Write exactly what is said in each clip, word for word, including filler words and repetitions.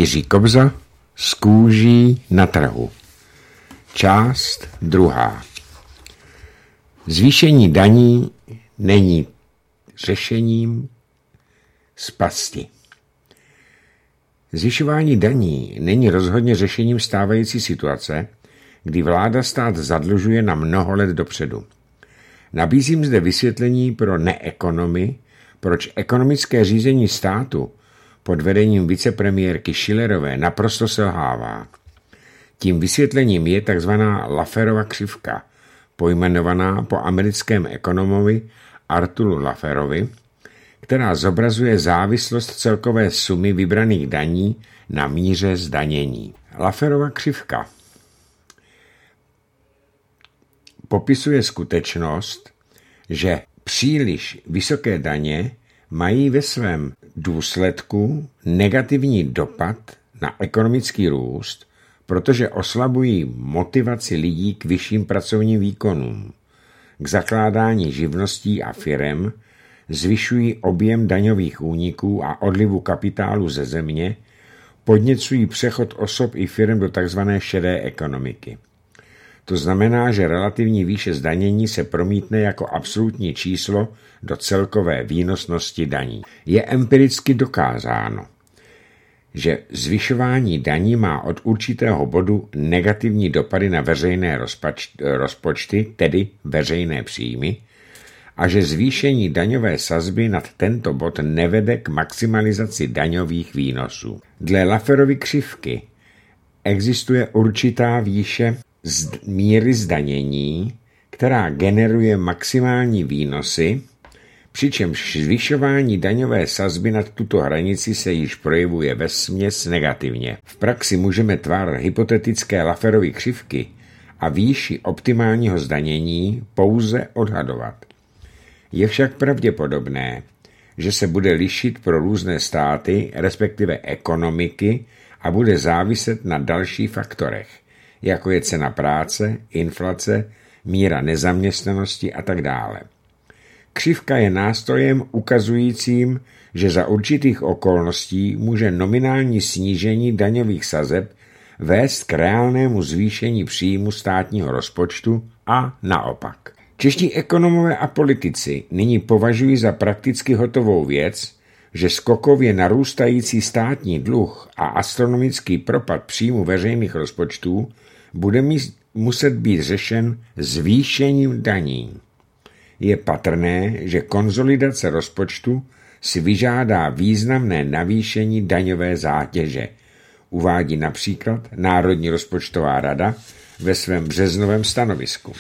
Jiří Kobza z kůží na trhu. Část druhá. Zvýšení daní není řešením z pasti. Zvyšování daní není rozhodně řešením stávající situace, kdy vláda stát zadlužuje na mnoho let dopředu. Nabízím zde vysvětlení pro neekonomy, proč ekonomické řízení státu pod vedením vicepremiérky Schillerové naprosto selhává. Tím vysvětlením je tzv. Lafferova křivka, pojmenovaná po americkém ekonomovi Arthuru Lafferovi, která zobrazuje závislost celkové sumy vybraných daní na míře zdanění. Lafferova křivka popisuje skutečnost, že příliš vysoké daně mají ve svém důsledku negativní dopad na ekonomický růst, protože oslabují motivaci lidí k vyšším pracovním výkonům, k zakládání živností a firem, zvyšují objem daňových úniků a odlivu kapitálu ze země, podněcují přechod osob i firem do tzv. Šedé ekonomiky. To znamená, že relativní výše zdanění se promítne jako absolutní číslo do celkové výnosnosti daní. Je empiricky dokázáno, že zvyšování daní má od určitého bodu negativní dopady na veřejné rozpočty, tedy veřejné příjmy, a že zvýšení daňové sazby nad tento bod nevede k maximalizaci daňových výnosů. Dle Lafferovy křivky existuje určitá výše z míry zdanění, která generuje maximální výnosy, přičemž zvyšování daňové sazby nad tuto hranici se již projevuje vesměs negativně. V praxi můžeme tvar hypotetické Lafferovy křivky a výši optimálního zdanění pouze odhadovat. Je však pravděpodobné, že se bude lišit pro různé státy, respektive ekonomiky, a bude záviset na dalších faktorech, jako je cena práce, inflace, míra nezaměstnanosti a tak dále. Křivka je nástrojem ukazujícím, že za určitých okolností může nominální snížení daňových sazeb vést k reálnému zvýšení příjmu státního rozpočtu a naopak. Čeští ekonomové a politici nyní považují za prakticky hotovou věc, že skokově narůstající státní dluh a astronomický propad příjmu veřejných rozpočtů bude muset být řešen zvýšením daní. Je patrné, že konsolidace rozpočtu si vyžádá významné navýšení daňové zátěže, uvádí například Národní rozpočtová rada ve svém březnovém stanovisku.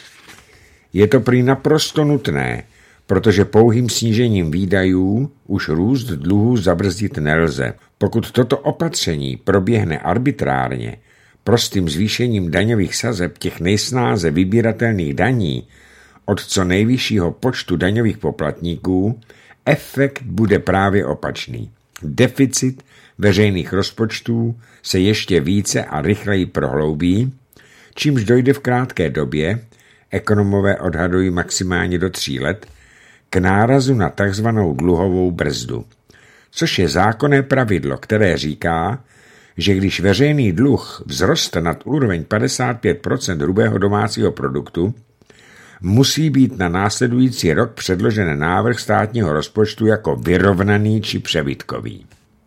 Je to prý naprosto nutné, protože pouhým snížením výdajů už růst dluhů zabrzdit nelze. Pokud toto opatření proběhne arbitrárně, prostým zvýšením daňových sazeb těch nejsnáze vybíratelných daní od co nejvyššího počtu daňových poplatníků, efekt bude právě opačný. Deficit veřejných rozpočtů se ještě více a rychleji prohloubí, čímž dojde v krátké době, ekonomové odhadují maximálně do tří let, k nárazu na takzvanou dluhovou brzdu, což je zákonné pravidlo, které říká, že když veřejný dluh vzroste nad úroveň padesát pět procent hrubého domácího produktu, musí být na následující rok předložen návrh státního rozpočtu jako vyrovnaný či přebytkový.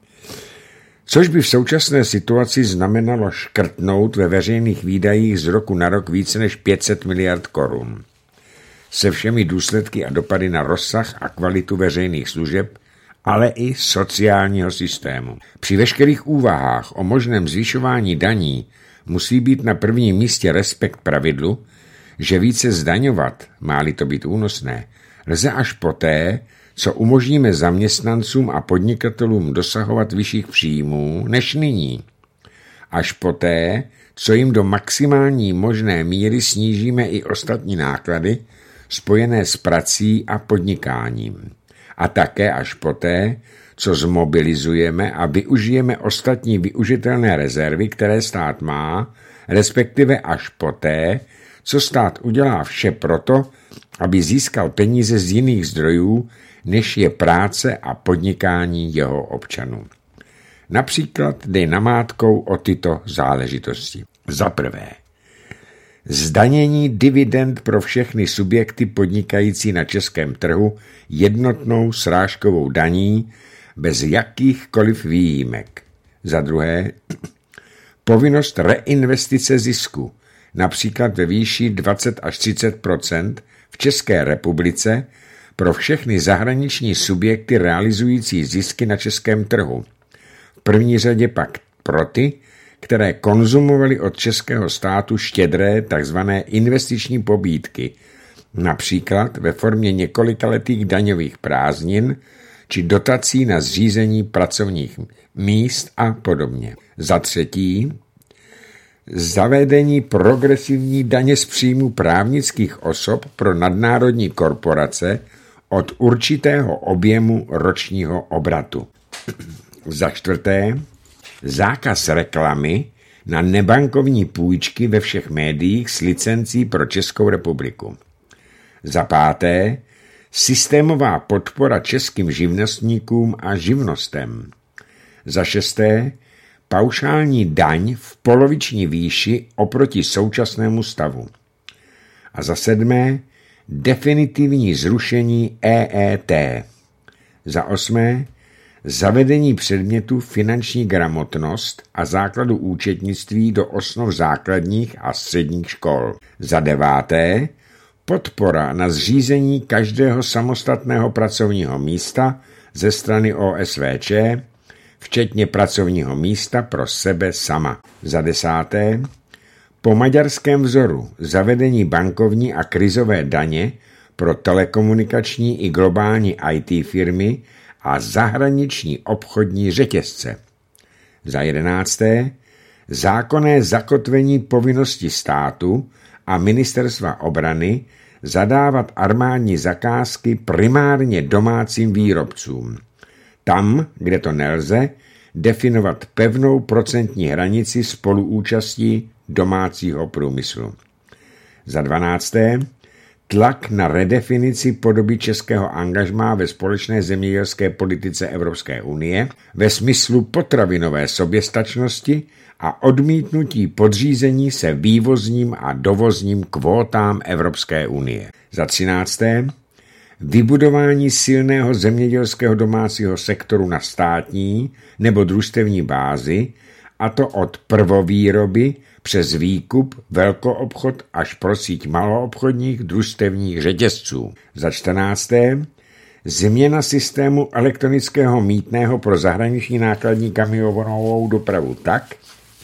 Což by v současné situaci znamenalo škrtnout ve veřejných výdajích z roku na rok více než pět set miliard korun. Se všemi důsledky a dopady na rozsah a kvalitu veřejných služeb, ale i sociálního systému. Při veškerých úvahách o možném zvyšování daní musí být na prvním místě respekt pravidlu, že více zdaňovat, má-li to být únosné, lze až poté, co umožníme zaměstnancům a podnikatelům dosahovat vyšších příjmů než nyní. Až poté, co jim do maximální možné míry snížíme i ostatní náklady spojené s prací a podnikáním. A také až poté, co zmobilizujeme a využijeme ostatní využitelné rezervy, které stát má, respektive až poté, co stát udělá vše proto, aby získal peníze z jiných zdrojů, než je práce a podnikání jeho občanů. Například dej namátkou o tyto záležitosti. Za prvé, zdanění dividend pro všechny subjekty podnikající na českém trhu jednotnou srážkovou daní bez jakýchkoliv výjimek. Za druhé, povinnost reinvestice zisku, například ve výši dvacet až třicet procent v České republice pro všechny zahraniční subjekty realizující zisky na českém trhu. V první řadě pak pro ty, které konzumovaly od českého státu štědré tzv. Investiční pobídky, například ve formě několikaletých daňových prázdnin či dotací na zřízení pracovních míst a podobně. Za třetí, zavedení progresivní daně z příjmu právnických osob pro nadnárodní korporace od určitého objemu ročního obratu. Za čtvrté, zákaz reklamy na nebankovní půjčky ve všech médiích s licencí pro Českou republiku. Za páté, systémová podpora českým živnostníkům a živnostem. Za šesté, paušální daň v poloviční výši oproti současnému stavu. A za sedmé, definitivní zrušení E E T. Za osmé, zavedení předmětu finanční gramotnost a základu účetnictví do osnov základních a středních škol. Za deváté, podpora na zřízení každého samostatného pracovního místa ze strany O S V Č, včetně pracovního místa pro sebe sama. Za desáté, po maďarském vzoru zavedení bankovní a krizové daně pro telekomunikační i globální I T firmy a zahraniční obchodní řetězce. Za jedenácté, zákonné zakotvení povinnosti státu a ministerstva obrany zadávat armádní zakázky primárně domácím výrobcům. Tam, kde to nelze, definovat pevnou procentní hranici spoluúčastí domácího průmyslu. Za dvanácté, tlak na redefinici podoby českého angažmá ve společné zemědělské politice Evropské unie ve smyslu potravinové soběstačnosti a odmítnutí podřízení se vývozním a dovozním kvótám Evropské unie. Za třinácté, vybudování silného zemědělského domácího sektoru na státní nebo družstevní bázi, a to od prvovýroby přes výkup, velkoobchod až pro síť maloobchodních družstevních řetězců. Za čtrnácté, změna systému elektronického mýtného pro zahraniční nákladní kamionovou dopravu tak,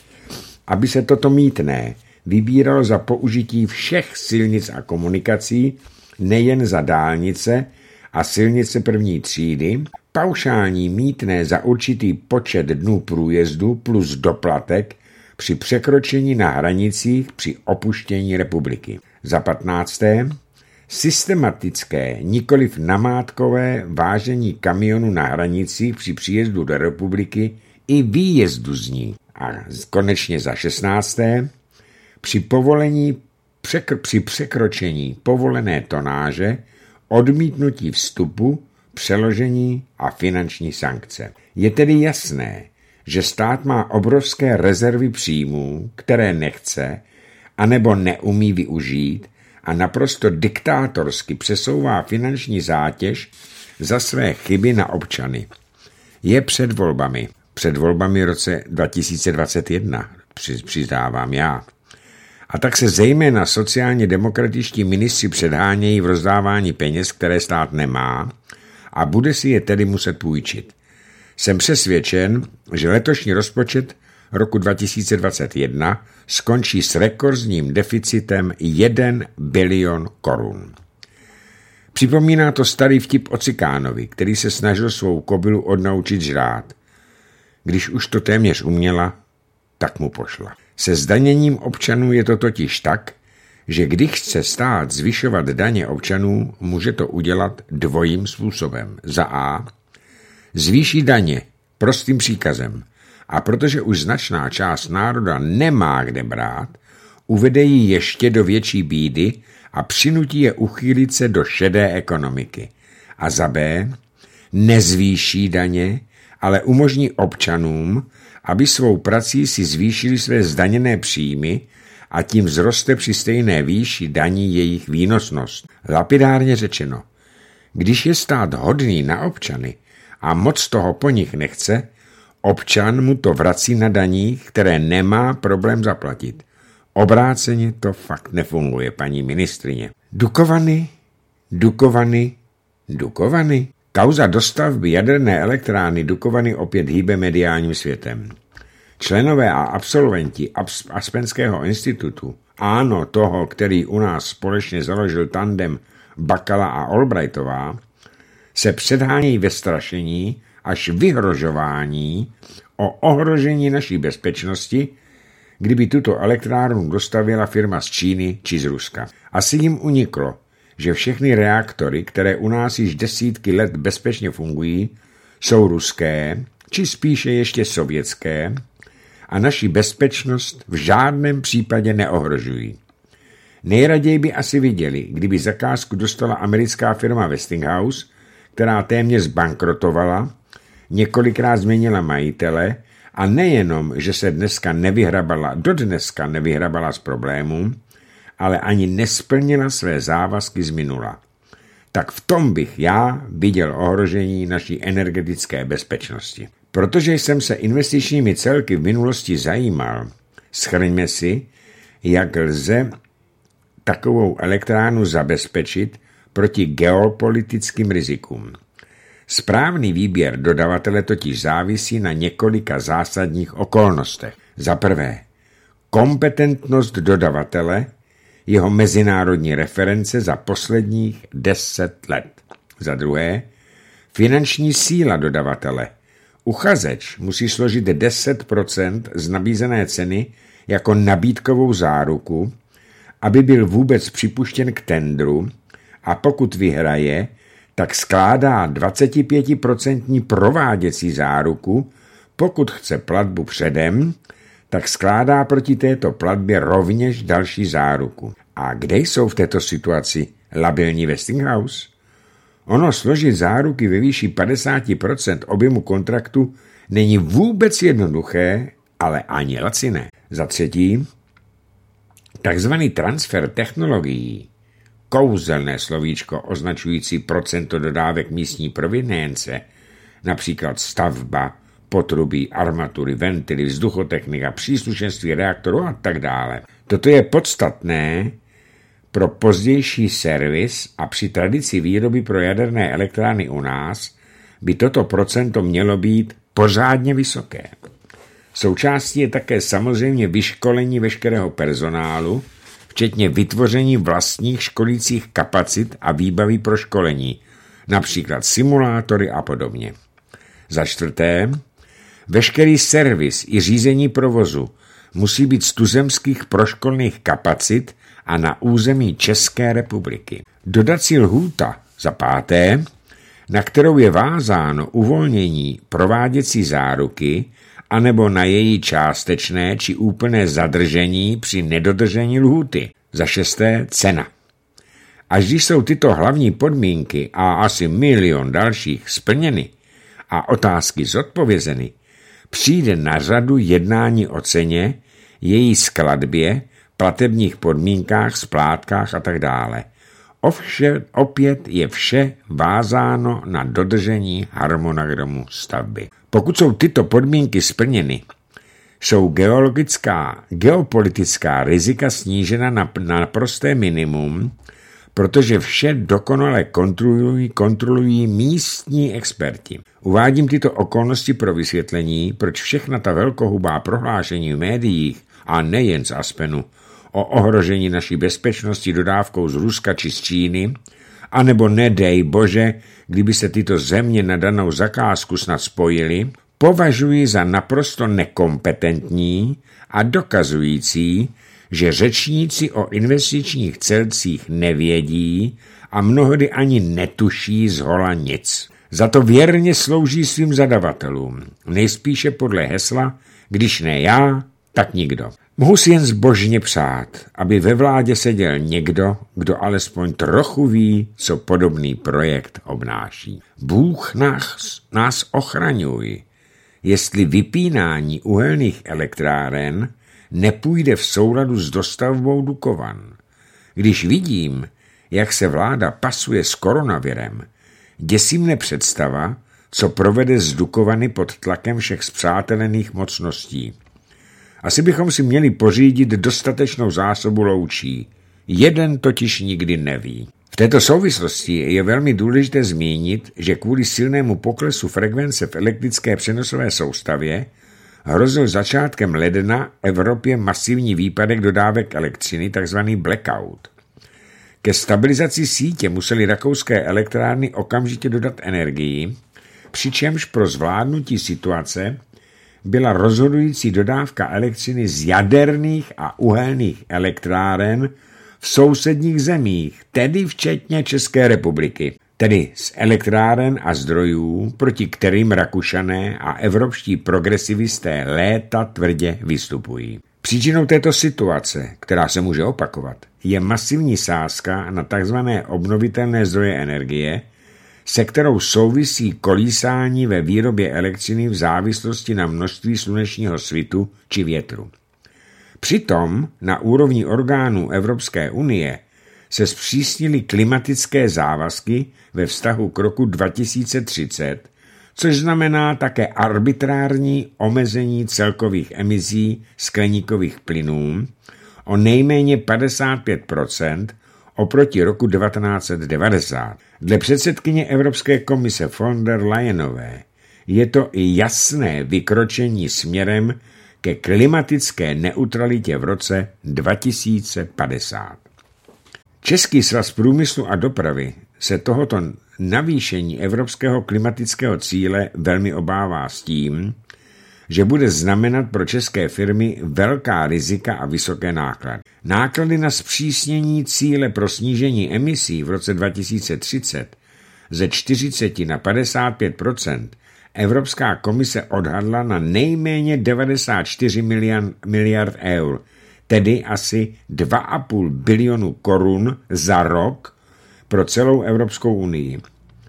aby se toto mýtné vybíralo za použití všech silnic a komunikací, nejen za dálnice a silnice první třídy, paušální mýtné za určitý počet dnů průjezdu plus doplatek při překročení na hranicích při opuštění republiky. Za patnácté, systematické, nikoliv namátkové vážení kamionu na hranicích při příjezdu do republiky i výjezdu z ní. A konečně za šestnácté, při povolení překr- při překročení povolené tonáže, odmítnutí vstupu, přeložení a finanční sankce. Je tedy jasné, že stát má obrovské rezervy příjmů, které nechce anebo neumí využít a naprosto diktátorsky přesouvá finanční zátěž za své chyby na občany. Je před volbami. Před volbami v roce dva tisíce dvacet jedna, přiznávám já. A tak se zejména sociálně demokratičtí ministři předhánějí v rozdávání peněz, které stát nemá, a bude si je tedy muset půjčit. Jsem přesvědčen, že letošní rozpočet roku dva tisíce dvacet jedna skončí s rekordním deficitem jeden bilion korun. Připomíná to starý vtip o Cikánovi, který se snažil svou kobylu odnaučit žrát. Když už to téměř uměla, tak mu pošla. Se zdaněním občanů je to totiž tak, že když chce stát zvyšovat daně občanů, může to udělat dvojím způsobem. Za A, zvýší daně prostým příkazem, a protože už značná část národa nemá kde brát, uvede ji ještě do větší bídy a přinutí je uchýlit se do šedé ekonomiky. A za B, nezvýší daně ale umožní občanům, aby svou prací si zvýšili své zdaněné příjmy a tím vzroste při stejné výši daní jejich výnosnost. Lapidárně řečeno, když je stát hodný na občany a moc toho po nich nechce, občan mu to vrací na daních, které nemá problém zaplatit. Obráceně to fakt nefunguje, paní ministrině. Dukovany, Dukovany, Dukovany. Kauza dostavby jaderné elektrárny Dukovany opět hýbe mediálním světem. Členové a absolventi Aspenského institutu, ano toho, který u nás společně založil tandem Bakala a Albrightová, se předhánějí ve strašení až vyhrožování o ohrožení naší bezpečnosti, kdyby tuto elektrárnu dostavila firma z Číny či z Ruska. Asi jim uniklo, že všechny reaktory, které u nás již desítky let bezpečně fungují, jsou ruské, či spíše ještě sovětské, a naši bezpečnost v žádném případě neohrožují. Nejraději by asi viděli, kdyby zakázku dostala americká firma Westinghouse, která téměř zbankrotovala, několikrát změnila majitele a nejenom, že se dneska nevyhrabala, dodneska nevyhrabala z problémů, ale ani nesplnila své závazky z minula. Tak v tom bych já viděl ohrožení naší energetické bezpečnosti. Protože jsem se investičními celky v minulosti zajímal, shrňme si, jak lze takovou elektrárnu zabezpečit proti geopolitickým rizikům. Správný výběr dodavatele totiž závisí na několika zásadních okolnostech. Za prvé, kompetentnost dodavatele, jeho mezinárodní reference za posledních deset let. Za druhé, finanční síla dodavatele. Uchazeč musí složit deset procent z nabízené ceny jako nabídkovou záruku, aby byl vůbec připuštěn k tendru, a pokud vyhraje, tak skládá dvacet pět procent prováděcí záruku, pokud chce platbu předem, tak skládá proti této platbě rovněž další záruku. A kde jsou v této situaci labilní Westinghouse? Ono složit záruky ve výši padesát procent objemu kontraktu není vůbec jednoduché, ale ani laciné. Za třetí, takzvaný transfer technologií, kouzelné slovíčko označující procento dodávek místní provenience, například stavba, potrubí, armatury, ventily, vzduchotechnika, příslušenství reaktoru a tak dále. Toto je podstatné pro pozdější servis a při tradici výroby pro jaderné elektrárny u nás by toto procento mělo být pořádně vysoké. Součástí je také samozřejmě vyškolení veškerého personálu, včetně vytvoření vlastních školících kapacit a výbavy pro školení, například simulátory a podobně. Za čtvrté, veškerý servis i řízení provozu musí být z tuzemských proškolných kapacit a na území České republiky. Dodací lhůta za páté, na kterou je vázáno uvolnění prováděcí záruky, anebo na její částečné či úplné zadržení při nedodržení lhůty. Za šesté, cena. Až když jsou tyto hlavní podmínky a asi milion dalších splněny a otázky zodpovězeny, přijde na řadu jednání o ceně, její skladbě, platebních podmínkách, splátkách a tak dále. Ovšem opět je vše vázáno na dodržení harmonogramu stavby. Pokud jsou tyto podmínky splněny, jsou geologická, geopolitická rizika snížena na, na prosté minimum, protože vše dokonale kontrolují, kontrolují místní experti. Uvádím tyto okolnosti pro vysvětlení, proč všechna ta velkohubá prohlášení v médiích, a nejen z Aspenu, o ohrožení naší bezpečnosti dodávkou z Ruska či z Číny, anebo nedej bože, kdyby se tyto země na danou zakázku snad spojily, považuji za naprosto nekompetentní a dokazující, že řečníci o investičních celcích nevědí a mnohdy ani netuší zhola nic. Za to věrně slouží svým zadavatelům, nejspíše podle hesla, když ne já, tak nikdo. Mohu si jen zbožně přát, aby ve vládě seděl někdo, kdo alespoň trochu ví, co podobný projekt obnáší. Bůh nás, nás ochraňuj, jestli vypínání uhelných elektráren nepůjde v souladu s dostavbou Dukovan. Když vidím, jak se vláda pasuje s koronavirem, děsí mne představa, co provede z Dukovany pod tlakem všech spřátelených mocností. Asi bychom si měli pořídit dostatečnou zásobu loučí. Jeden totiž nikdy neví. V této souvislosti je velmi důležité zmínit, že kvůli silnému poklesu frekvence v elektrické přenosové soustavě hrozil začátkem ledna Evropě masivní výpadek dodávek elektřiny, takzvaný blackout. Ke stabilizaci sítě museli rakouské elektrárny okamžitě dodat energii, přičemž pro zvládnutí situace byla rozhodující dodávka elektřiny z jaderných a uhelných elektráren v sousedních zemích, tedy včetně České republiky. Tedy z elektráren a zdrojů, proti kterým Rakušané a evropští progresivisté léta tvrdě vystupují. Příčinou této situace, která se může opakovat, je masivní sázka na tzv. Obnovitelné zdroje energie, se kterou souvisí kolísání ve výrobě elektřiny v závislosti na množství slunečního svitu či větru. Přitom na úrovni orgánů Evropské unie se zpřísnily klimatické závazky ve vztahu k roku dva tisíce třicet, což znamená také arbitrární omezení celkových emisí skleníkových plynů o nejméně padesát pět procent oproti roku devatenáct set devadesát. Dle předsedkyně Evropské komise von der Leyenové je to i jasné vykročení směrem ke klimatické neutralitě v roce dva tisíce padesát. Český svaz průmyslu a dopravy se tohoto navýšení evropského klimatického cíle velmi obává s tím, že bude znamenat pro české firmy velká rizika a vysoké náklady. Náklady na zpřísnění cíle pro snížení emisí v roce dva tisíce třicet ze čtyřicet na padesát pět procent Evropská komise odhadla na nejméně devadesát čtyři miliard eur, tedy asi dva a půl bilionu korun za rok pro celou Evropskou unii.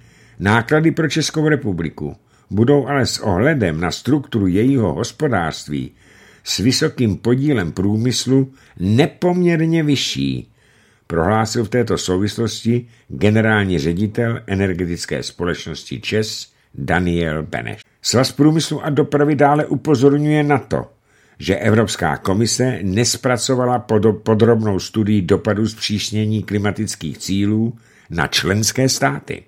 Náklady pro Českou republiku budou ale s ohledem na strukturu jejího hospodářství s vysokým podílem průmyslu nepoměrně vyšší, prohlásil v této souvislosti generální ředitel energetické společnosti ČEZ Daniel Beneš. Svaz průmyslu a dopravy dále upozorňuje na to, že Evropská komise nespracovala podrobnou studii dopadu zpřísnění klimatických cílů na členské státy.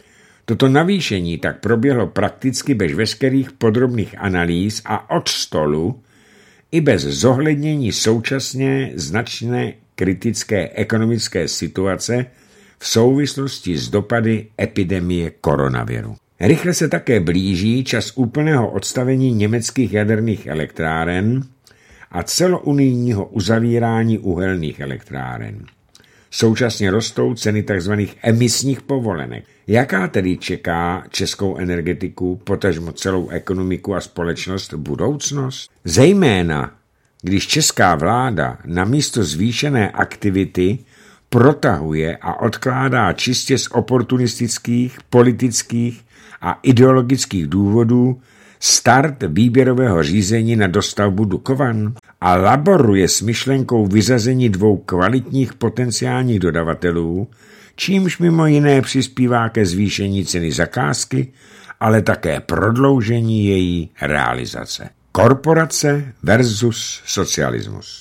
Toto navýšení tak proběhlo prakticky bez veškerých podrobných analýz a od stolu i bez zohlednění současně značné kritické ekonomické situace v souvislosti s dopady epidemie koronaviru. Rychle se také blíží čas úplného odstavení německých jaderných elektráren a celounijního uzavírání uhelných elektráren. Současně rostou ceny tzv. Emisních povolenek. Jaká tedy čeká českou energetiku, potažmo celou ekonomiku a společnost budoucnost? Zejména, když česká vláda namísto zvýšené aktivity protahuje a odkládá čistě z oportunistických, politických a ideologických důvodů start výběrového řízení na dostavbu Dukovan a laboruje s myšlenkou vyřazení dvou kvalitních potenciálních dodavatelů, čímž mimo jiné přispívá ke zvýšení ceny zakázky, ale také prodloužení její realizace. Korporace versus socialismus.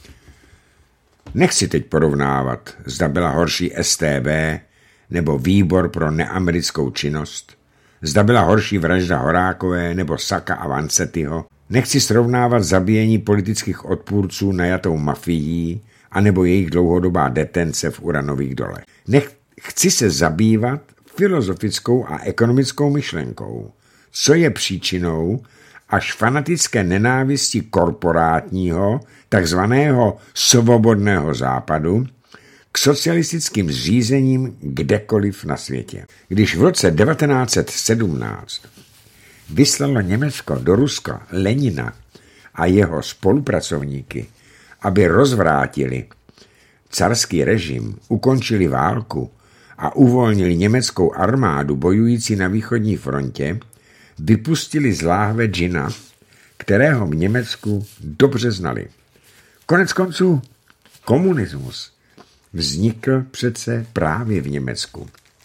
Nechci teď porovnávat, zda byla horší S T B nebo Výbor pro neamerickou činnost, zda byla horší vražda Horákové nebo Saka a Vanzettyho. Nechci srovnávat zabíjení politických odpůrců najatou mafií anebo jejich dlouhodobá detence v uranových dolech. Nech, chci se zabývat filozofickou a ekonomickou myšlenkou, co je příčinou až fanatické nenávisti korporátního, takzvaného svobodného západu, k socialistickým zřízením kdekoliv na světě. Když v roce devatenáct set sedmnáct vyslalo Německo do Ruska Lenina a jeho spolupracovníky, aby rozvrátili carský režim, ukončili válku a uvolnili německou armádu bojující na východní frontě, vypustili z láhve džina, kterého v Německu dobře znali. Konec konců komunismus vznikl přece právě v Německu.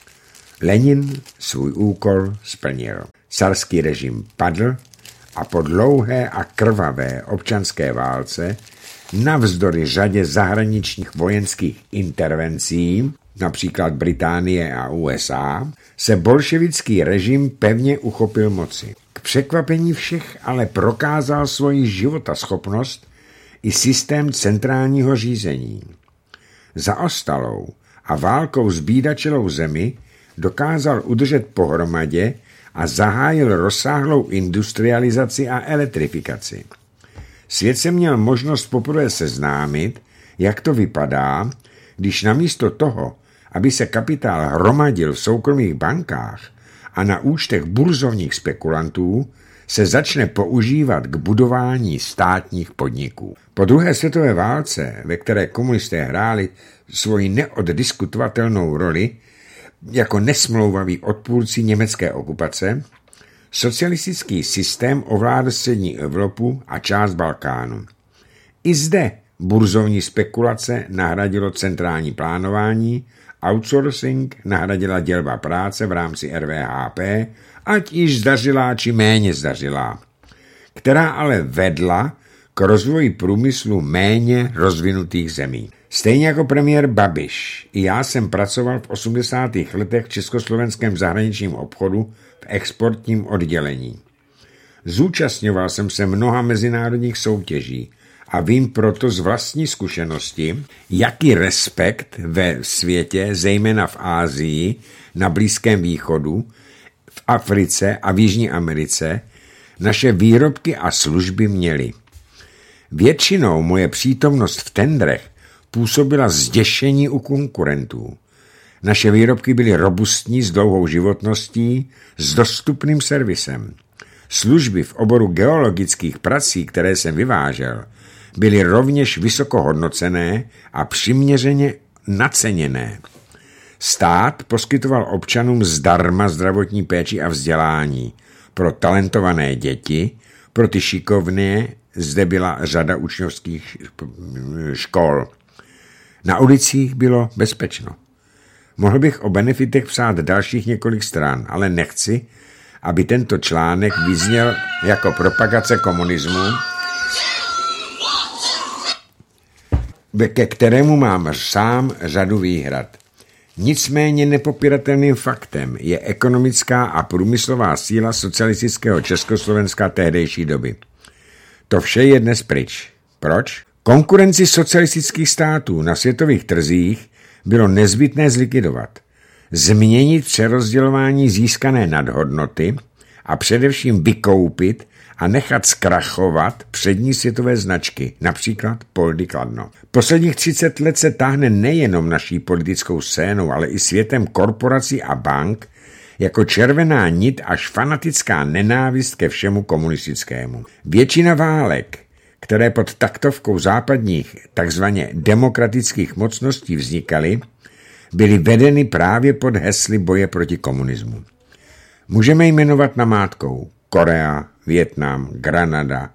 Lenin svůj úkol splnil. Carský režim padl a po dlouhé a krvavé občanské válce navzdory řadě zahraničních vojenských intervencí, například Británie a U S A, se bolševický režim pevně uchopil moci. K překvapení všech ale prokázal svoji životaschopnost i systém centrálního řízení. Zaostalou a válkou zbídačelou zemi dokázal udržet pohromadě a zahájil rozsáhlou industrializaci a elektrifikaci. Svět se měl možnost poprvé seznámit, jak to vypadá, když namísto toho, aby se kapitál hromadil v soukromých bankách a na účtech burzovních spekulantů, se začne používat k budování státních podniků. Po druhé světové válce, ve které komunisté hráli svoji neoddiskutovatelnou roli jako nesmlouvaví odpůrci německé okupace, socialistický systém ovládl střední Evropu a část Balkánu. I zde burzovní spekulace nahradilo centrální plánování, outsourcing nahradila dělba práce v rámci R V H P, ať již zdařilá či méně zdařilá, která ale vedla k rozvoji průmyslu méně rozvinutých zemí. Stejně jako premiér Babiš, i já jsem pracoval v osmdesátých letech v československém zahraničním obchodu v exportním oddělení. Zúčastňoval jsem se mnoha mezinárodních soutěží a vím proto z vlastní zkušenosti, jaký respekt ve světě, zejména v Asii, na Blízkém východu, v Africe a v Jižní Americe, naše výrobky a služby měly. Většinou moje přítomnost v tendrech působila zděšení u konkurentů. Naše výrobky byly robustní s dlouhou životností, s dostupným servisem. Služby v oboru geologických prací, které jsem vyvážel, byly rovněž vysoko hodnocené a přiměřeně naceněné. Stát poskytoval občanům zdarma zdravotní péči a vzdělání. Pro talentované děti, pro ty šikovné, zde byla řada učňovských škol. Na ulicích bylo bezpečno. Mohl bych o benefitech psát dalších několik stran, ale nechci, aby tento článek vyzněl jako propagace komunismu, ke kterému mám sám řadu výhrad. Nicméně nepopiratelným faktem je ekonomická a průmyslová síla socialistického Československa tehdejší doby. To vše je dnes pryč. Proč? Konkurenci socialistických států na světových trzích bylo nezbytné zlikvidovat, změnit přerozdělování získané nadhodnoty a především vykoupit a nechat zkrachovat přední světové značky, například Poldi Kladno. Posledních třicet let se táhne nejenom naší politickou scénou, ale i světem korporací a bank jako červená nit až fanatická nenávist ke všemu komunistickému. Většina válek, které pod taktovkou západních takzvaně demokratických mocností vznikaly, byly vedeny právě pod hesly boje proti komunismu. Můžeme jmenovat namátkou Korea, Vietnam, Granada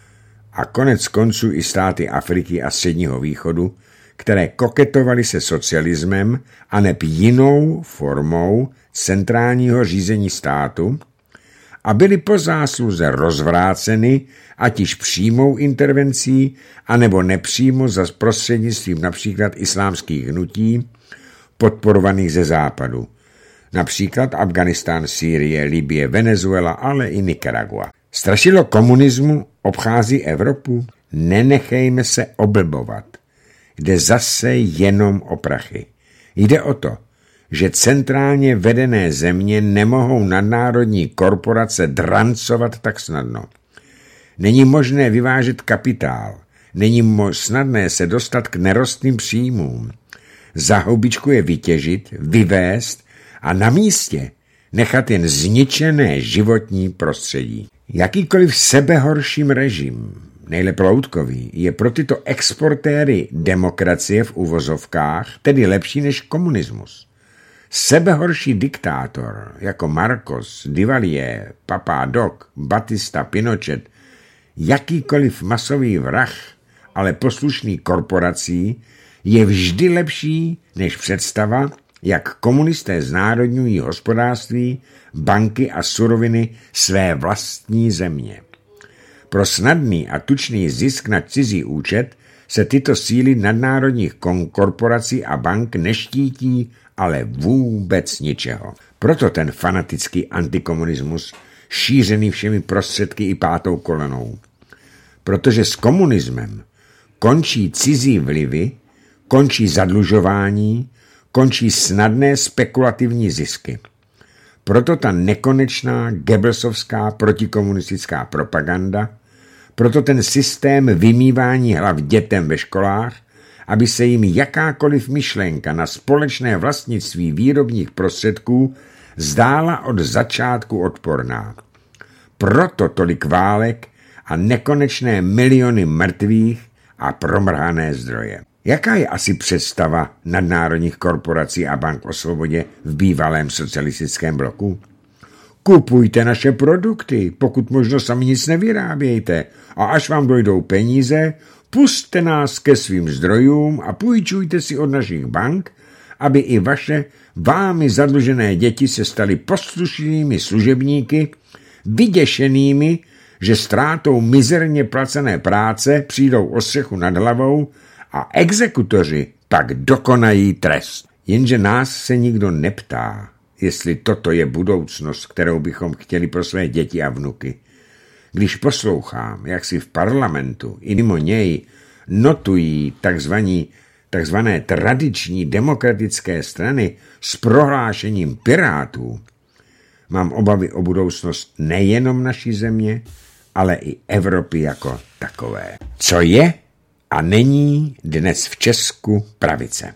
a konec konců i státy Afriky a Středního východu, které koketovaly se socialismem a neb jinou formou centrálního řízení státu a byly po zásluze rozvráceny ať již přímou intervencí, anebo nepřímo za prostřednictvím například islámských hnutí podporovaných ze západu. Například Afganistán, Sýrie, Libye, Venezuela, ale i Nicaragua. Strašidlo komunismu obchází Evropu? Nenechejme se oblbovat. Jde zase jenom o prachy. Jde o to, že centrálně vedené země nemohou nadnárodní korporace drancovat tak snadno. Není možné vyvážet kapitál, není mo- snadné se dostat k nerostným příjmům. Za houbičku je vytěžit, vyvést a na místě nechat jen zničené životní prostředí. Jakýkoliv sebehorším režim, nejlépe loutkový, je pro tyto exportéry demokracie v uvozovkách tedy lepší než komunismus. Sebehorší diktátor jako Marcos, Duvalier, Papá Doc, Batista, Pinochet, jakýkoliv masový vrah, ale poslušný korporací, je vždy lepší než představa, jak komunisté znárodňují hospodářství, banky a suroviny své vlastní země. Pro snadný a tučný zisk na cizí účet se tyto síly nadnárodních korporací a bank neštítí ale vůbec ničeho. Proto ten fanatický antikomunismus, šířený všemi prostředky i pátou kolonou. Protože s komunismem končí cizí vlivy, končí zadlužování, končí snadné spekulativní zisky. Proto ta nekonečná Goebbelsovská protikomunistická propaganda, proto ten systém vymývání hlav dětem ve školách, aby se jim jakákoliv myšlenka na společné vlastnictví výrobních prostředků zdála od začátku odporná. Proto tolik válek a nekonečné miliony mrtvých a promrhané zdroje. Jaká je asi představa nadnárodních korporací a bank o svobodě v bývalém socialistickém bloku? Kupujte naše produkty, pokud možno sami nic nevyrábějte, a až vám dojdou peníze, pusťte nás ke svým zdrojům a půjčujte si od našich bank, aby i vaše vámi zadlužené děti se staly poslušnými služebníky, vyděšenými, že ztrátou mizerně placené práce přijdou o střechu nad hlavou a exekutoři pak dokonají trest. Jenže nás se nikdo neptá, jestli toto je budoucnost, kterou bychom chtěli pro své děti a vnuky. Když poslouchám, jak si v parlamentu i mimo něj notují takzvaní, takzvané tradiční demokratické strany s prohlášením pirátů, mám obavy o budoucnost nejenom naší země, ale i Evropy jako takové. Co je a není dnes v Česku pravice?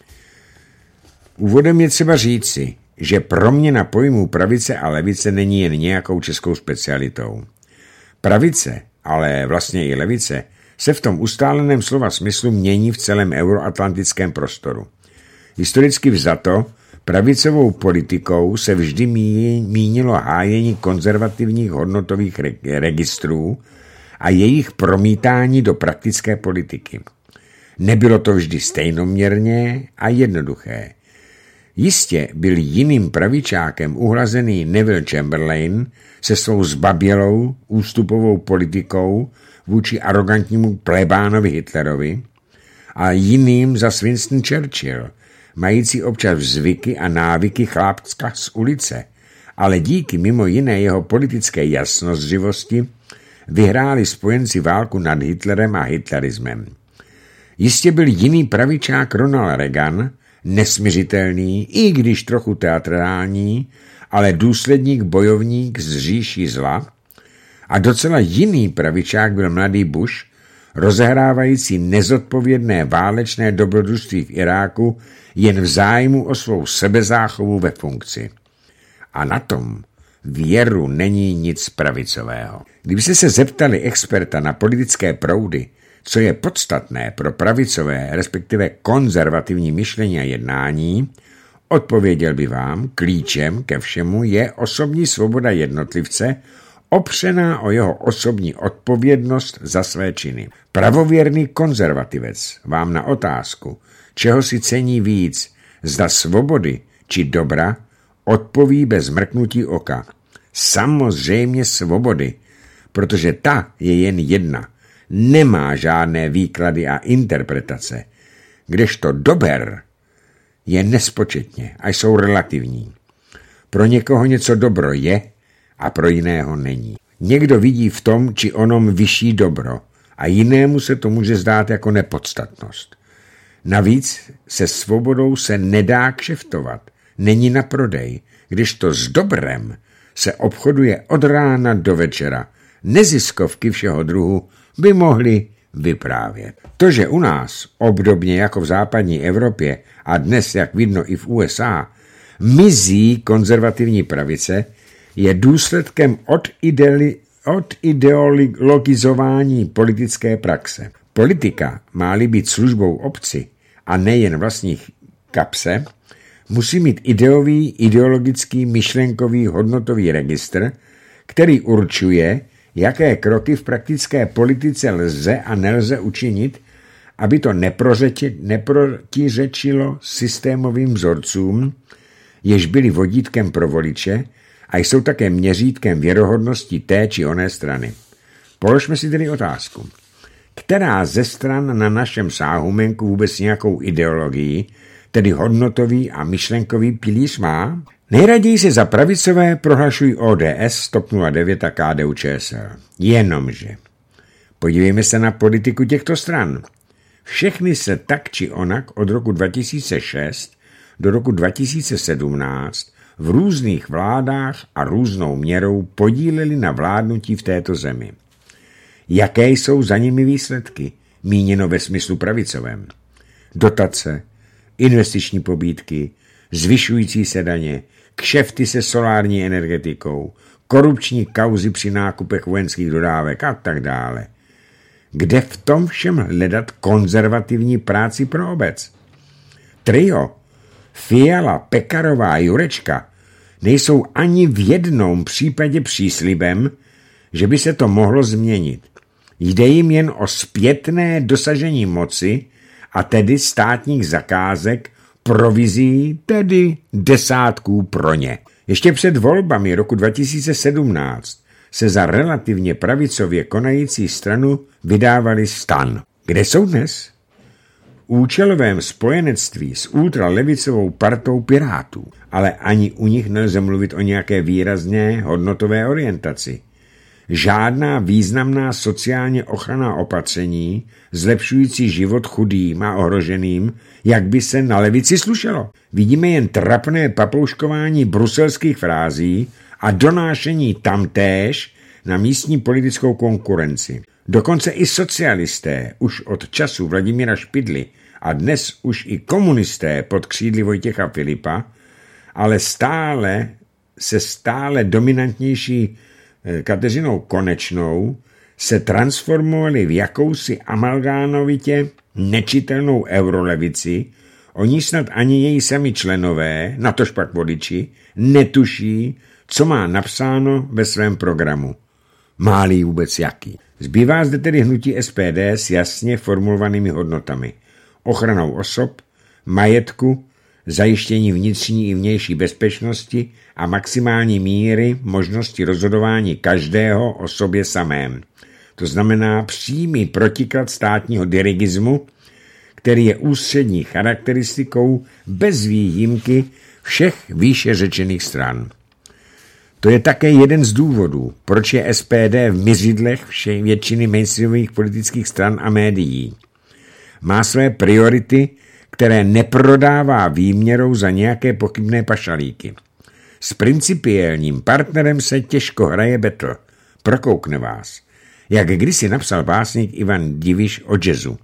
Úvodem je třeba říci, že proměna pojmů pravice a levice není jen nějakou českou specialitou. Pravice, ale vlastně i levice, se v tom ustáleném slova smyslu mění v celém euroatlantickém prostoru. Historicky vzato, pravicovou politikou se vždy mínilo hájení konzervativních hodnotových registrů a jejich promítání do praktické politiky. Nebylo to vždy stejnoměrně a jednoduché. Jistě byl jiným pravičákem uhlazený Neville Chamberlain se svou zbabělou ústupovou politikou vůči arrogantnímu plebánovi Hitlerovi a jiným za Winston Churchill, mající občas zvyky a návyky chlápka z ulice, ale díky mimo jiné jeho politické jasnozřivosti vyhráli spojenci válku nad Hitlerem a hitlerismem. Jistě byl jiný pravičák Ronald Reagan, nesmiřitelný, i když trochu teatrální, ale důsledník bojovník z říší zla, a docela jiný pravičák byl mladý Bush, rozehrávající nezodpovědné válečné dobrodružství v Iráku jen v zájmu o svou sebezáchovu ve funkci. A na tom věru není nic pravicového. Kdybyste se zeptali experta na politické proudy, co je podstatné pro pravicové, respektive konzervativní myšlení a jednání, odpověděl by vám, klíčem ke všemu je osobní svoboda jednotlivce, opřená o jeho osobní odpovědnost za své činy. Pravověrný konzervativec vám na otázku, čeho si cení víc, zda svobody či dobra, odpoví bez mrknutí oka. Samozřejmě svobody, protože ta je jen jedna. Nemá žádné výklady a interpretace, kdežto dober je nespočetně a jsou relativní. Pro někoho něco dobro je a pro jiného není. Někdo vidí v tom či onom vyšší dobro a jinému se to může zdát jako nepodstatnost. Navíc se svobodou se nedá kšeftovat, není na prodej, kdežto s dobrem se obchoduje od rána do večera. Neziskovky všeho druhu by mohly vyprávět. To, že u nás, obdobně jako v západní Evropě a dnes, jak vidno i v U S A, mizí konzervativní pravice, je důsledkem od, ideali, od ideologizování politické praxe. Politika má-li být službou obci a nejen vlastních kapse, musí mít ideový, ideologický, myšlenkový, hodnotový registr, který určuje, jaké kroky v praktické politice lze a nelze učinit, aby to neprotiřečilo systémovým vzorcům, jež byly vodítkem pro voliče a jsou také měřítkem věrohodnosti té či oné strany. Položme si tedy otázku. Která ze stran na našem sáhumenku vůbec nějakou ideologii, tedy hodnotový a myšlenkový pilíř má? Nejraději se za pravicové prohlašují O D S, T O P nula devět a K D U Č S L. Jenomže podívejme se na politiku těchto stran. Všechny se tak či onak od roku dva tisíce šest do roku dva tisíce sedmnáct v různých vládách a různou měrou podíleli na vládnutí v této zemi. Jaké jsou za nimi výsledky, míněno ve smyslu pravicovém? Dotace, investiční pobídky, zvyšující se daně, kšefty se solární energetikou, korupční kauzy při nákupech vojenských dodávek a tak dále. Kde v tom všem hledat konzervativní práci pro obec? Trio Fiala, Pekarová, Jurečka nejsou ani v jednom případě příslibem, že by se to mohlo změnit. Jde jim jen o zpětné dosažení moci a tedy státních zakázek, provizí, tedy desátků pro ně. Ještě před volbami roku dva tisíce sedmnáct se za relativně pravicově konající stranu vydávali STAN. Kde jsou dnes? Účelovém spojenectví s ultralevicovou partou Pirátů, ale ani u nich nelze mluvit o nějaké výrazné hodnotové orientaci. Žádná významná sociálně ochranná opatření, zlepšující život chudým a ohroženým, jak by se na levici slušelo. Vidíme jen trapné papouškování bruselských frází a donášení tamtéž na místní politickou konkurenci. Dokonce i socialisté už od času Vladimíra Špidly a dnes už i komunisté pod křídly Vojtěcha Filipa, ale stále se stále dominantnější Kateřinou Konečnou se transformovali v jakousi amalgánovitě nečitelnou eurolevici, o ní snad ani její sami členové, natož pak voliči, netuší, co má napsáno ve svém programu. Má-li vůbec jaký. Zbývá zde tedy hnutí S P D s jasně formulovanými hodnotami. Ochranou osob, majetku, zajištění vnitřní i vnější bezpečnosti a maximální míry možnosti rozhodování každého o sobě samém. To znamená přímý protiklad státního dirigismu, který je ústřední charakteristikou bez výjimky všech výše řečených stran. To je také jeden z důvodů, proč je S P D v myřidlech všech většiny mainstreamových politických stran a médií. Má své priority, které neprodává výměrou za nějaké pochybné pašalíky. S principiálním partnerem se těžko hraje battle. Prokoukne vás. Jak kdysi napsal básník Ivan Diviš o jazzu.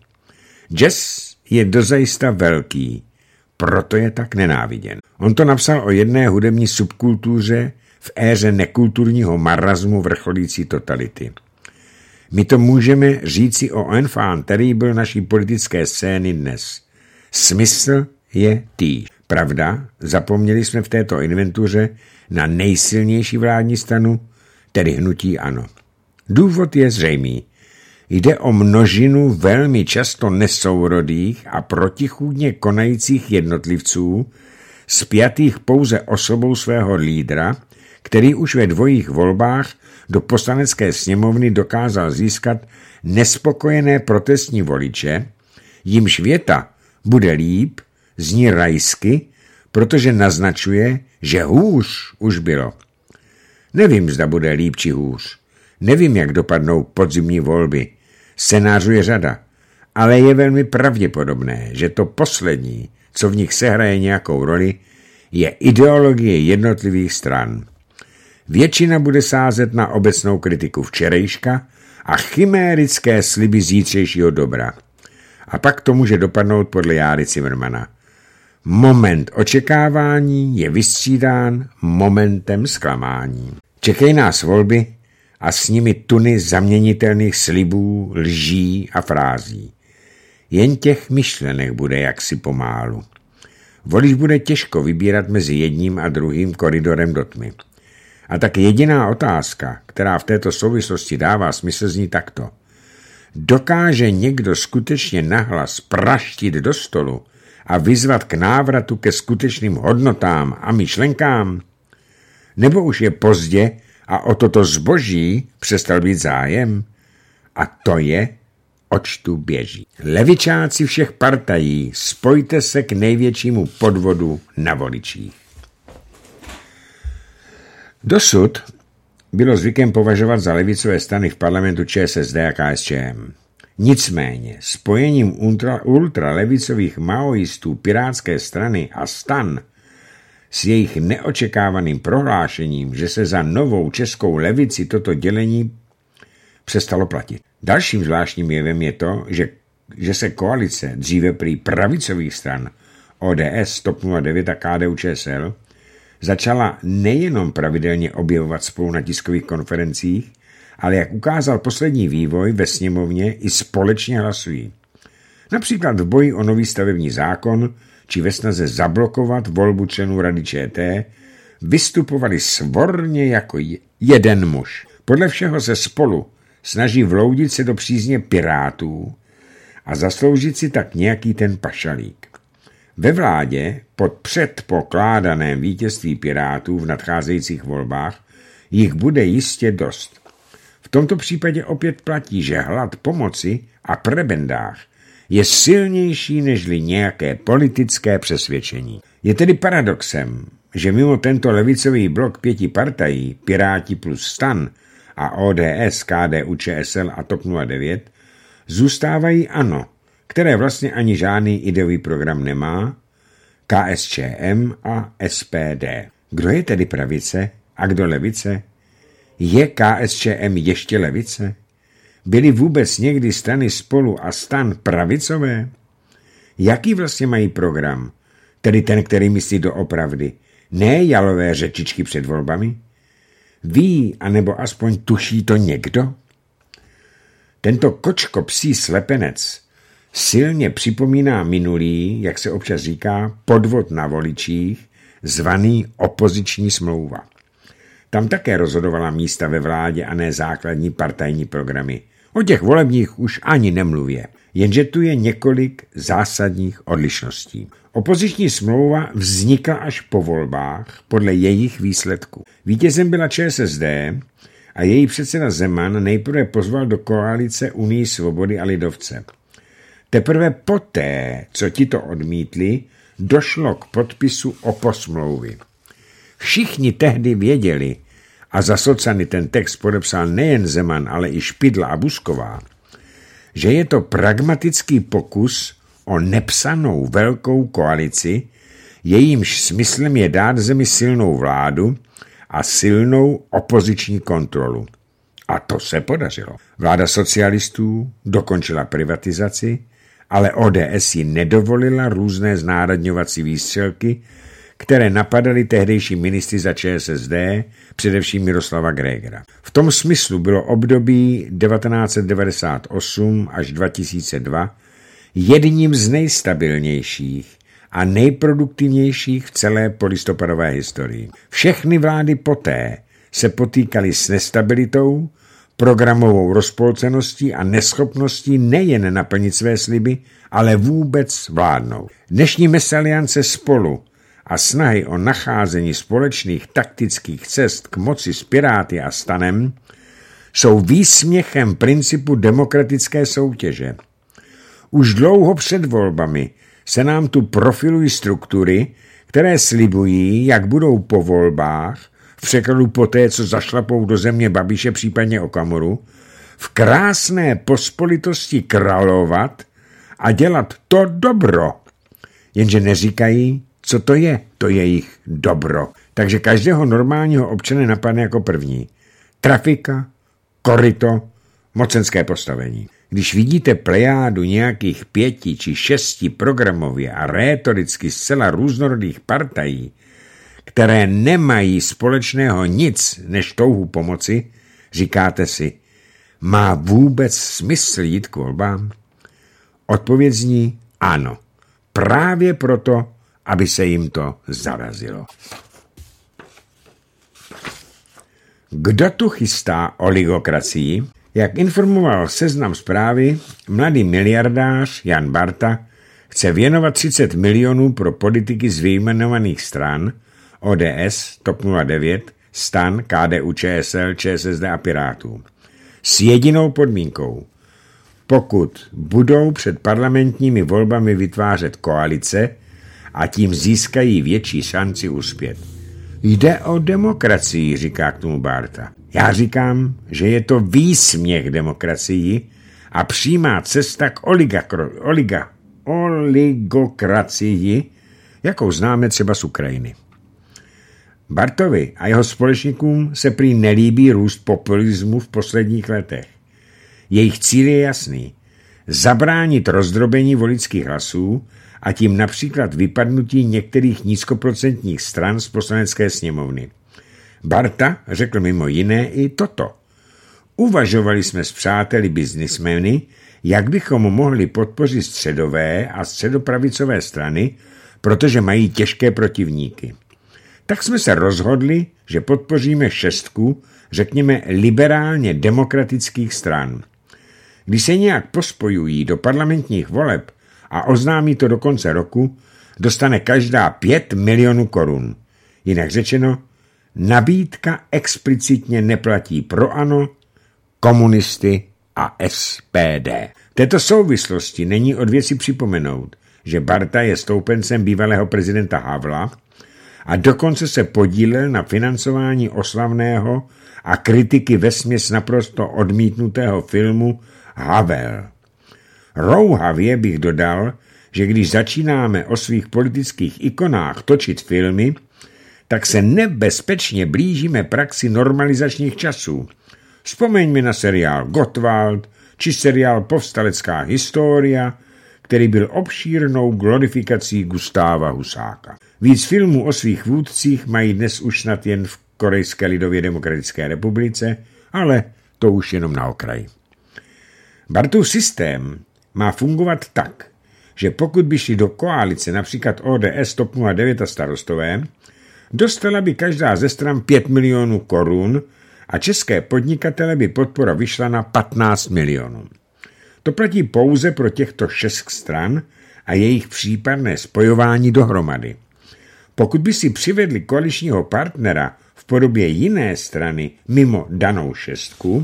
Jazz je dozajista velký, proto je tak nenáviděn. On to napsal o jedné hudební subkultuře v éře nekulturního marazmu vrcholící totality. My to můžeme říci o enfant terrible naší politické scény dnes. Smysl je týž. Pravda, zapomněli jsme v této inventuře na nejsilnější vládní stranu, tedy hnutí ANO. Důvod je zřejmý. Jde o množinu velmi často nesourodých a protichůdně konajících jednotlivců, spjatých pouze osobou svého lídra, který už ve dvojích volbách do poslanecké sněmovny dokázal získat nespokojené protestní voliče, jimž věta bude líp, zní rajsky, protože naznačuje, že hůř už bylo. Nevím, zda bude líp či hůř. Nevím, jak dopadnou podzimní volby. Scénářů je řada, ale je velmi pravděpodobné, že to poslední, co v nich sehraje nějakou roli, je ideologie jednotlivých stran. Většina bude sázet na obecnou kritiku včerejška a chimérické sliby zítřejšího dobra. A pak to může dopadnout podle Járy Cimrmana. Moment očekávání je vystřídán momentem zklamání. Čekají nás volby a s nimi tuny zaměnitelných slibů, lží a frází. Jen těch myšlenek bude jaksi pomálu. Volič bude těžko vybírat mezi jedním a druhým koridorem do tmy. A tak jediná otázka, která v této souvislosti dává smysl, zní takto. Dokáže někdo skutečně nahlas praštit do stolu a vyzvat k návratu ke skutečným hodnotám a myšlenkám? Nebo už je pozdě a o toto zboží přestal být zájem? A to je, oč tu běží. Levičáci všech partají, spojte se k největšímu podvodu na voličích. Dosud bylo zvykem považovat za levicové strany v parlamentu ČSSD a KSČM. Nicméně spojením ultra, ultralevicových maoistů Pirátské strany a stan s jejich neočekávaným prohlášením, že se za novou českou levici toto dělení přestalo platit. Dalším zvláštním jevem je to, že, že se koalice dříve prý pravicových stran O D S, TOP nula devět a K D U Č S L začala nejenom pravidelně objevovat spolu na tiskových konferencích, ale jak ukázal poslední vývoj ve sněmovně, i společně hlasují. Například v boji o nový stavební zákon či ve snaze zablokovat volbu členů Rady ČT vystupovali svorně jako jeden muž. Podle všeho se spolu snaží vloudit se do přízně Pirátů a zasloužit si tak nějaký ten pašalík. Ve vládě pod předpokládaném vítězství Pirátů v nadcházejících volbách jich bude jistě dost. V tomto případě opět platí, že hlad pomoci a prebendách je silnější nežli nějaké politické přesvědčení. Je tedy paradoxem, že mimo tento levicový blok pěti partají, Piráti plus stan a O D S, K D U Č S L a TOP nula devět, zůstávají ANO, které vlastně ani žádný ideový program nemá, K S Č M a S P D. Kdo je tedy pravice a kdo levice? Je K S Č M ještě levice? Byly vůbec někdy strany Spolu a stan pravicové? Jaký vlastně mají program? Tedy ten, který myslí doopravdy, ne jalové řečičky před volbami? Ví, anebo aspoň tuší to někdo? Tento kočko psí slepenec silně připomíná minulý, jak se občas říká, podvod na voličích, zvaný opoziční smlouva. Tam také rozhodovala místa ve vládě a ne základní partajní programy. O těch volebních už ani nemluvě. Jenže tu je několik zásadních odlišností. Opoziční smlouva vznikla až po volbách podle jejich výsledků. Vítězem byla Č S S D a její předseda Zeman nejprve pozval do koalice Unii svobody a lidovce. Teprve poté, co ti to odmítli, došlo k podpisu oposmlouvy. Všichni tehdy věděli, a za socany ten text podepsal nejen Zeman, ale i Špidla a Busková, že je to pragmatický pokus o nepsanou velkou koalici, jejímž smyslem je dát zemi silnou vládu a silnou opoziční kontrolu. A to se podařilo. Vláda socialistů dokončila privatizaci, ale O D S ji nedovolila různé znárodňovací výstřelky, které napadaly tehdejší ministry za Č S S D, především Miroslava Grégera. V tom smyslu bylo období devatenáct set devadesát osm až dva tisíce dva jedním z nejstabilnějších a nejproduktivnějších v celé polistopadové historii. Všechny vlády poté se potýkaly s nestabilitou, programovou rozpolceností a neschopností nejen naplnit své sliby, ale vůbec vládnout. Dnešní mesaliance Spolu a snahy o nacházení společných taktických cest k moci s Piráty a stanem jsou výsměchem principu demokratické soutěže. Už dlouho před volbami se nám tu profilují struktury, které slibují, jak budou po volbách, v překladu poté, co zašlapou do země Babiše, případně Okamuru, v krásné pospolitosti královat a dělat to dobro. Jenže neříkají, co to je, to jejich dobro. Takže každého normálního občana napadne jako první. Trafika, koryto, mocenské postavení. Když vidíte plejádu nějakých pěti či šesti programově a rétoricky zcela různorodých partají, které nemají společného nic než touhu pomoci, říkáte si, má vůbec smysl jít k volbám? Odpověď zní ano. Právě proto aby se jim to zarazilo. Kdo tu chystá oligokracii? Jak informoval Seznam Zprávy, mladý miliardář Jan Barta chce věnovat třicet milionů pro politiky z vyjmenovaných stran O D S, TOP nula devět, STAN, K D U Č S L, Č S S D a Pirátů. S jedinou podmínkou. Pokud budou před parlamentními volbami vytvářet koalice a tím získají větší šanci uspět. Jde o demokracii, říká k tomu Barta. Já říkám, že je to výsměch demokracii a přímá cesta k oligakro, oliga, oligokracii, jakou známe třeba z Ukrajiny. Bartovi a jeho společníkům se prý nelíbí růst populismu v posledních letech. Jejich cíl je jasný. Zabránit rozdrobení voličských hlasů a tím například vypadnutí některých nízkoprocentních stran z poslanecké sněmovny. Barta řekl mimo jiné i toto. Uvažovali jsme s přáteli biznismeny, jak bychom mohli podpořit středové a středopravicové strany, protože mají těžké protivníky. Tak jsme se rozhodli, že podpoříme šestku, řekněme, liberálně demokratických stran. Když se nějak pospojují do parlamentních voleb a oznámí to do konce roku, dostane každá pět milionů korun. Jinak řečeno, nabídka explicitně neplatí pro ANO, komunisty a S P D. V této souvislosti není od věci připomenout, že Barta je stoupencem bývalého prezidenta Havla a dokonce se podílel na financování oslavného a kritiky vesměs naprosto odmítnutého filmu Havel. Rouhavě bych dodal, že když začínáme o svých politických ikonách točit filmy, tak se nebezpečně blížíme praxi normalizačních časů. Vzpomeňme na seriál Gottwald či seriál Povstalecká historia, který byl obšírnou glorifikací Gustáva Husáka. Víc filmů o svých vůdcích mají dnes už snad jen v Korejské lidově demokratické republice, ale to už jenom na okraji. Bartův systém má fungovat tak, že pokud by šli do koalice například O D S, TOP nula devět a Starostové, dostala by každá ze stran pět milionů korun a české podnikatele by podpora vyšla na patnáct milionů. To platí pouze pro těchto šest stran a jejich případné spojování dohromady. Pokud by si přivedli koaličního partnera v podobě jiné strany mimo danou šestku,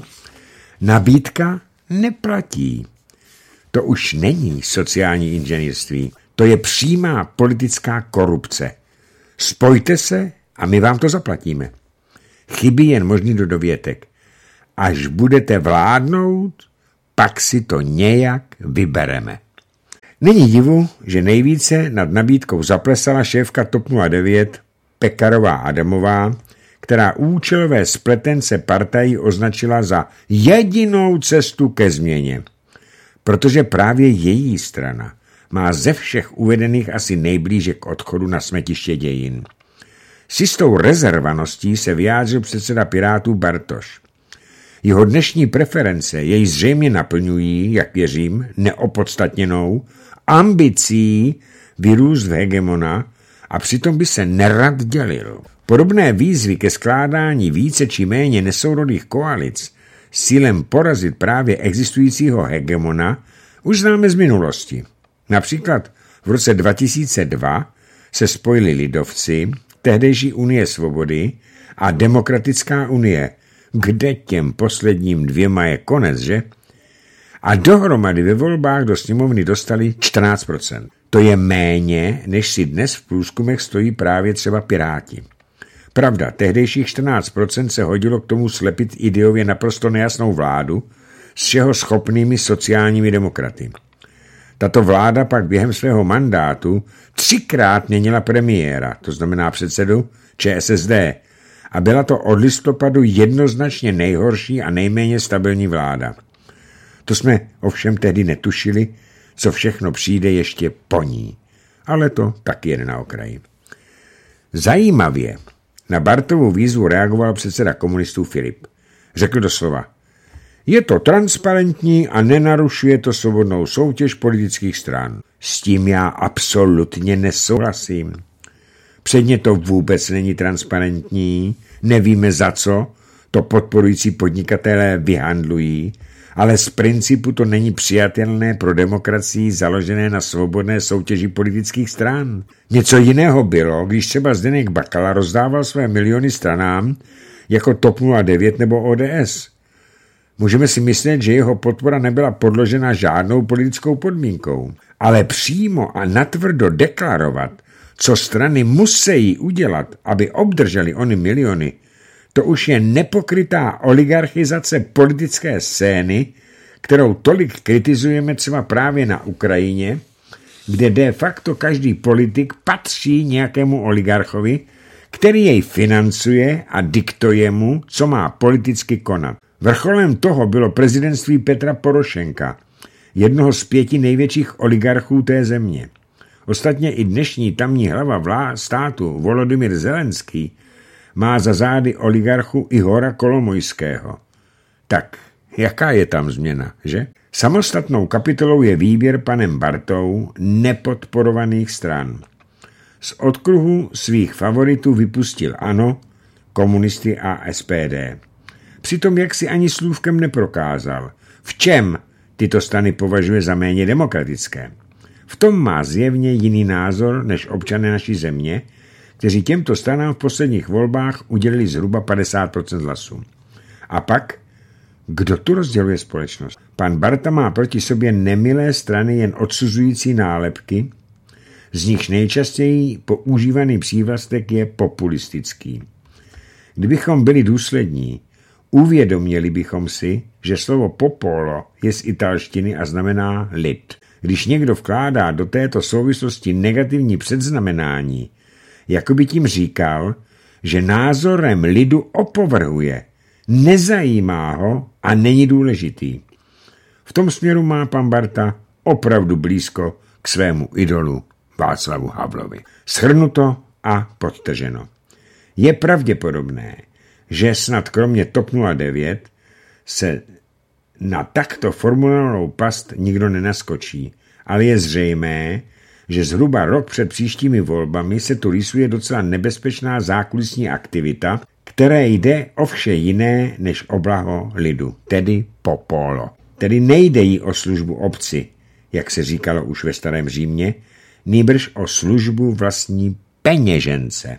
nabídka neplatí. To už není sociální inženýrství, to je přímá politická korupce. Spojte se a my vám to zaplatíme. Chybí jen možný dovětek. Až budete vládnout, pak si to nějak vybereme. Není divu, že nejvíce nad nabídkou zaplesala šéfka TOP nula devět Pekarová Adamová, která účelové spletence partají označila za jedinou cestu ke změně. Protože právě její strana má ze všech uvedených asi nejblíže k odchodu na smetiště dějin. S jistou rezervaností se vyjádřil předseda Pirátů Bartoš. Jeho dnešní preference jej zřejmě naplňují, jak věřím, neopodstatněnou ambicí vyrůst v hegemona a přitom by se nerad dělil. Podobné výzvy ke skládání více či méně nesourodých koalic s cílem porazit právě existujícího hegemona už známe z minulosti. Například v roce dva tisíce dva se spojili lidovci, tehdejší Unie svobody a Demokratická unie, kde těm posledním dvěma je konec, že? A dohromady ve volbách do sněmovny dostali čtrnáct procent. To je méně, než si dnes v průzkumech stojí právě třeba Piráti. Pravda, tehdejších čtrnáct procent se hodilo k tomu slepit ideově naprosto nejasnou vládu s všeho schopnými sociálními demokraty. Tato vláda pak během svého mandátu třikrát měnila premiéra, to znamená předsedu Č S S D, a byla to od listopadu jednoznačně nejhorší a nejméně stabilní vláda. To jsme ovšem tehdy netušili, co všechno přijde ještě po ní. Ale to taky jen na okraji. Zajímavě na Bartovu výzvu reagoval předseda komunistů Filip. Řekl doslova: je to transparentní a nenarušuje to svobodnou soutěž politických stran. S tím já absolutně nesouhlasím. Předně to vůbec není transparentní, nevíme za co, to podporující podnikatelé vyhandlují, ale z principu to není přijatelné pro demokracii založené na svobodné soutěži politických stran. Něco jiného bylo, když třeba Zdeněk Bakala rozdával své miliony stranám jako TOP nula devět nebo O D S. Můžeme si myslet, že jeho podpora nebyla podložena žádnou politickou podmínkou, ale přímo a natvrdo deklarovat, co strany musí udělat, aby obdrželi ony miliony, to už je nepokrytá oligarchizace politické scény, kterou tolik kritizujeme třeba právě na Ukrajině, kde de facto každý politik patří nějakému oligarchovi, který jej financuje a diktuje mu, co má politicky konat. Vrcholem toho bylo prezidentství Petra Porošenka, jednoho z pěti největších oligarchů té země. Ostatně i dnešní tamní hlava vlá státu Volodymyr Zelenský má za zády oligarchu Ihora Kolomojského. Tak, jaká je tam změna, že? Samostatnou kapitolou je výběr panem Bartou nepodporovaných stran. Z odkruhu svých favoritů vypustil ANO, komunisty a S P D. Přitom jak si ani slůvkem neprokázal, v čem tyto strany považuje za méně demokratické. V tom má zjevně jiný názor než občané naší země, kteří těmto stranám v posledních volbách udělili zhruba padesát procent hlasů. A pak, kdo tu rozděluje společnost? Pan Barta má proti sobě nemilé strany jen odsuzující nálepky, z nichž nejčastěji používaný přívlastek je populistický. Kdybychom byli důslední, uvědomili bychom si, že slovo popolo je z italštiny a znamená lid. Když někdo vkládá do této souvislosti negativní předznamenání, jako by tím říkal, že názorem lidu opovrhuje, nezajímá ho a není důležitý. V tom směru má pan Barta opravdu blízko k svému idolu Václavu Havlovi. Shrnuto a podtrženo. Je pravděpodobné, že snad kromě TOP nula devět se na takto formulovanou past nikdo nenaskočí, ale je zřejmé, že zhruba rok před příštími volbami se tu rýsuje docela nebezpečná zákulisní aktivita, které jde o vše jiné než o blaho lidu, tedy popolo. Tedy nejde jí o službu obci, jak se říkalo už ve starém Římě, nýbrž o službu vlastní peněžence.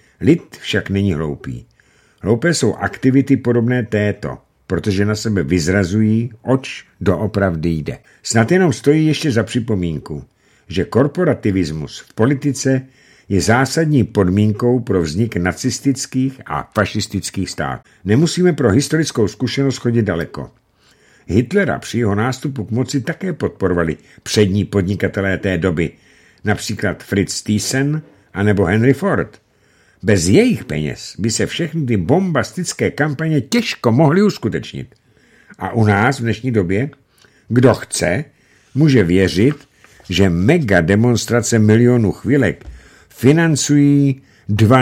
Lid však není hloupý. Hloupé jsou aktivity podobné této, protože na sebe vyzrazují, oč doopravdy jde. Snad jenom stojí ještě za připomínku, že korporativismus v politice je zásadní podmínkou pro vznik nacistických a fašistických států. Nemusíme pro historickou zkušenost chodit daleko. Hitlera při jeho nástupu k moci také podporovali přední podnikatelé té doby, například Fritz Thyssen anebo Henry Ford. Bez jejich peněz by se všechny ty bombastické kampaně těžko mohly uskutečnit. A u nás v dnešní době, kdo chce, může věřit, že mega demonstrace milionů chvilek financují dva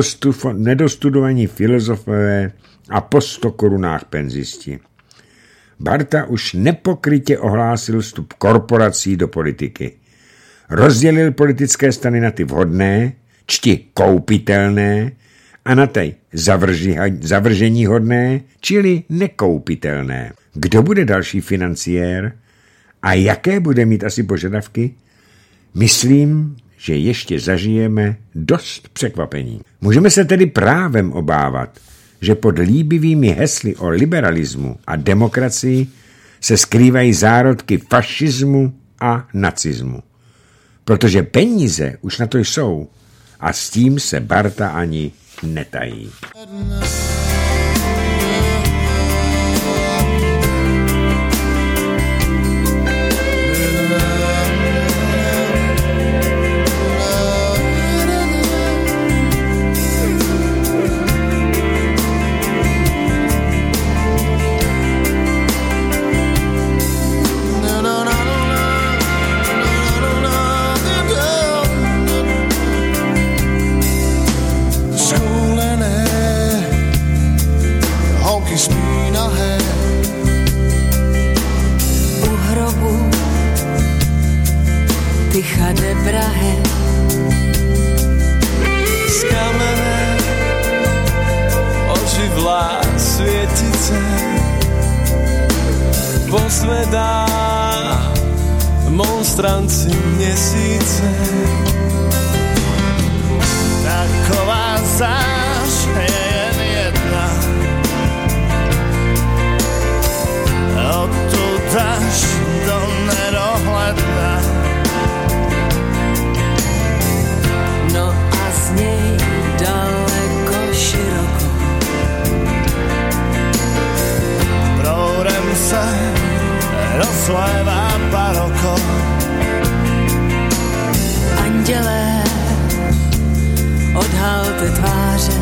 nedostudovaní filozofové a po sto korunách penzisti. Barta už nepokrytě ohlásil vstup korporací do politiky. Rozdělil politické strany na ty vhodné, čti koupitelné, a na ty zavržení hodné, čili nekoupitelné. Kdo bude další financiér a jaké bude mít asi požadavky? Myslím, že ještě zažijeme dost překvapení. Můžeme se tedy právem obávat, že pod líbivými hesly o liberalismu a demokracii se skrývají zárodky fašismu a nacismu. Protože peníze už na to jsou a s tím se Barta ani netají. měsíce posvedá monstranci měsíce. Taková zář je jen jedna, odtud až do nedohledna. No a z něj daleko široko proudem se rozlévá baroko. Andělé, odhalte tváře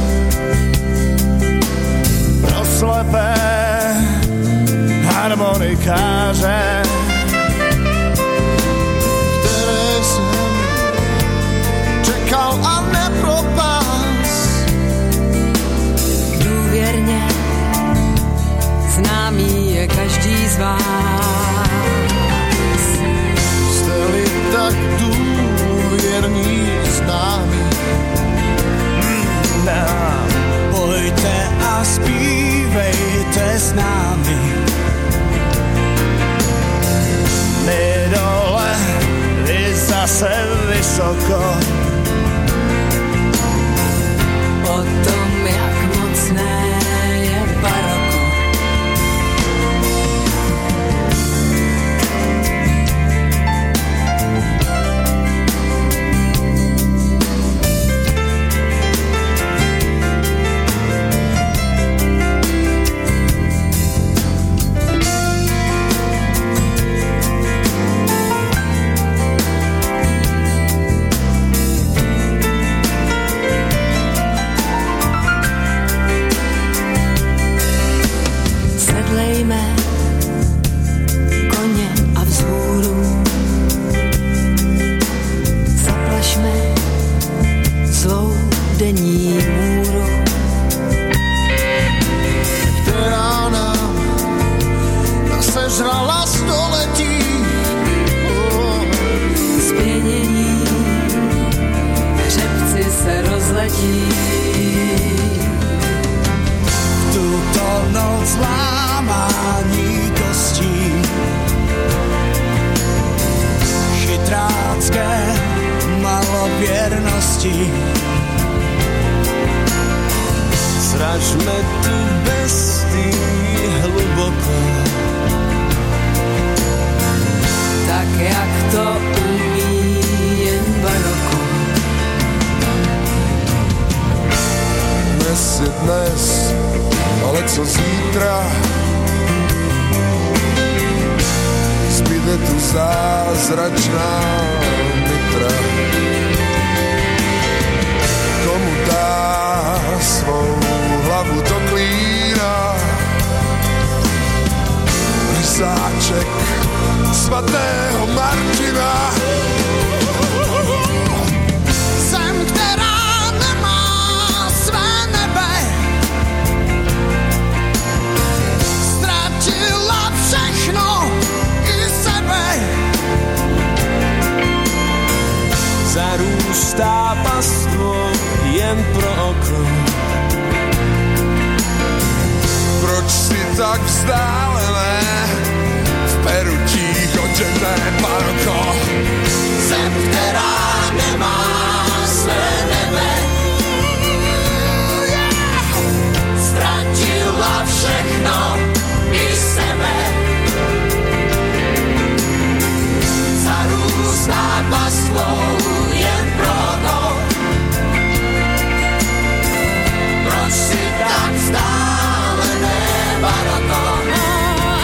pro slepé harmonikáře, které jsem čekal a nepropás. důvěrně, známý je každý z vás. Jste-li tak důvěrní známí, nám pojďte a zpívejte s námi. My dole, vy zase vysoko. O tom, jak mocné je baroko.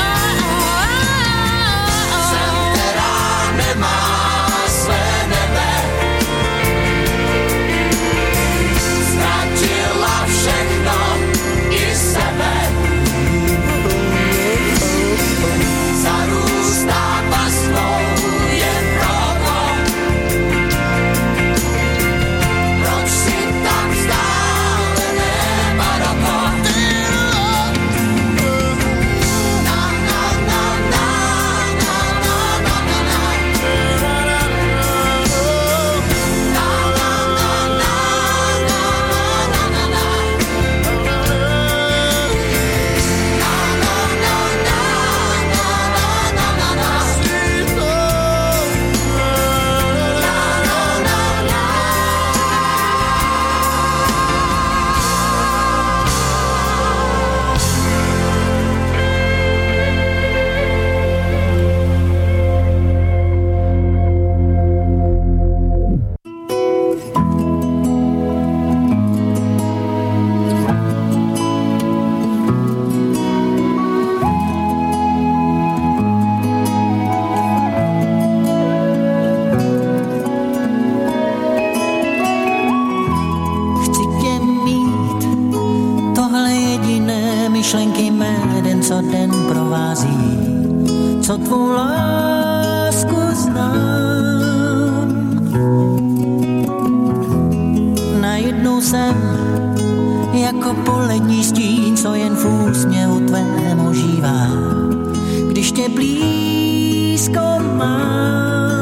Zem, která nemá své nebe. co tvou lásku znám. Najednou jsem jako polední stín, co jen v úsměvu tvém ožívá. Když tě blízko mám,